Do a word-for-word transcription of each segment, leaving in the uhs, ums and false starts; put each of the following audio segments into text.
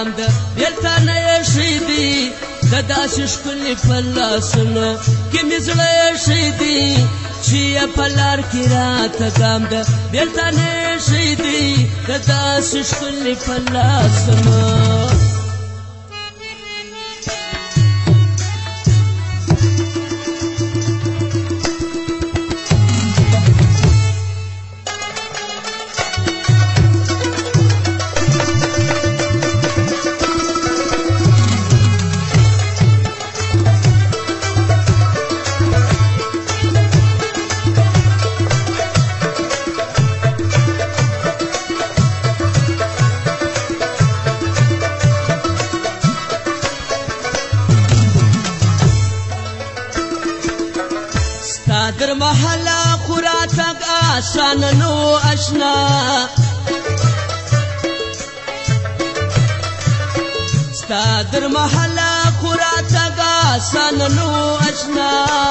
دام د بیلتانه یې شیدي د داسې ښکلي په لاسونو کې مې زړه یې شیدي چې یې په لار کې راته ګام د بیلتانه یې شیدي د داسې ښکلي په لاسونو در محله خورا تک آسان نو اشنا ستا در محله خورا تک آسان نو اشنا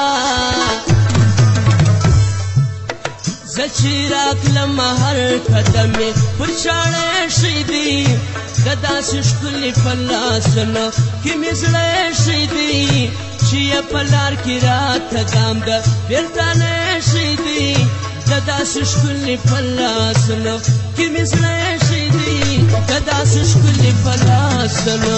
زچی راکلم هر قدمې پر شاړې شیدي د داسې ښکلي په لاسونو کې مې زړه شیدي چې یې په لار کې راته ګام د بیلتانه یې شیدي د داسې ښکلي په لاسونو کې مې زړه شیدي د داسې ښکلي په لاسونو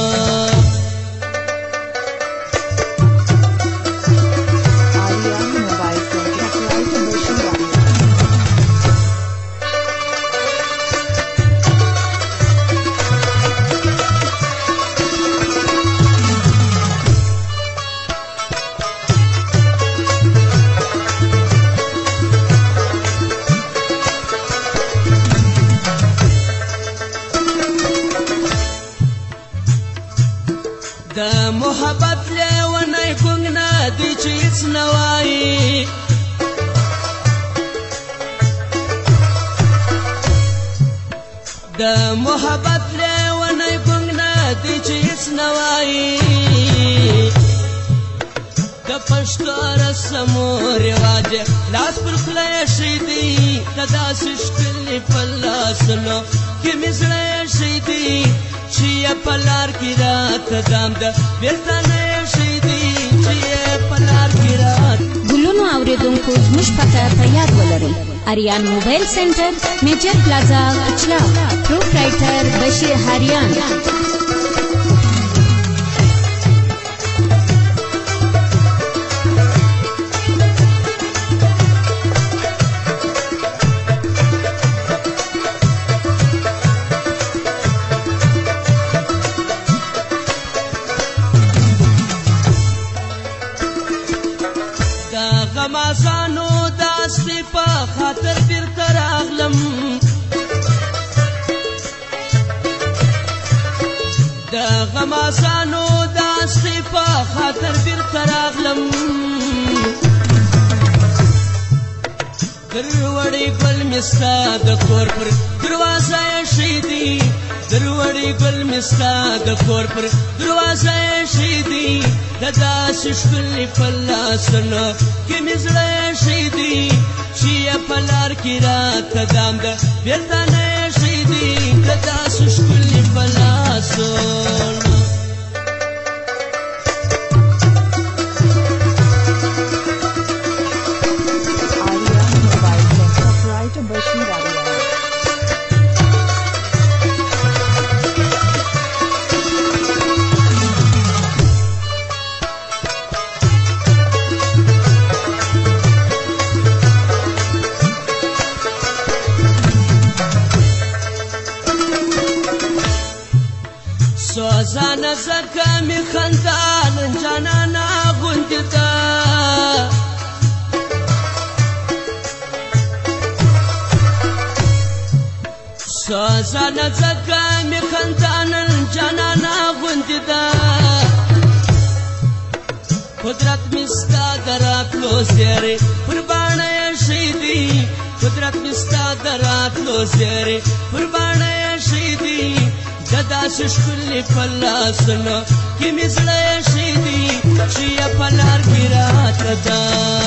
د محبت لیونی ګونګ نه دی چې هېڅ نه وایي د محبت لیونی ګونګ نه دی چې هېڅ نه وایي د پښتو رسمو رواج لاس پر خوله یې شیدي د داسې ښکلي په لاسونو کې مې زړه یې شیدي چې یې په لار کې راته ګام د بیلتانه یې شیدي چې یې په لار کې راته ګلونو اورېدونکو زموږ پته په یاد ولرئ اریان موبایل سنټر میجر پلازا کچلا پروپرایټر بشیر هریان غمازانو داسې په خاطر بیرته راغلم د غمازانو داسې په خاطر بیرته راغلم دروړې ګل مې ستا د کور پر دروازه یې شیدي دروړې ګل مې ستا د کور پر دروازه یې شیدي د داسې ښکلي په لاسونو کې مې زړه شیدي چې یې په لار کې راته ګام د بیلتانه یې شیدي د داسې ښکلي په لاسونو سوزانه زکه مې خندا نن جانانه غوندې ده سوزانه زکه مې خندا نن جانانه غوندې ده قدرت مې ستا د راتلو زیری پر باڼه یې شیدي قدرت مې ستا د راتلو زیری پر باڼه یې شیدي د داسې ښکلي په لاسونو کې مې زړه شیدي چې یې په لار کې راته ده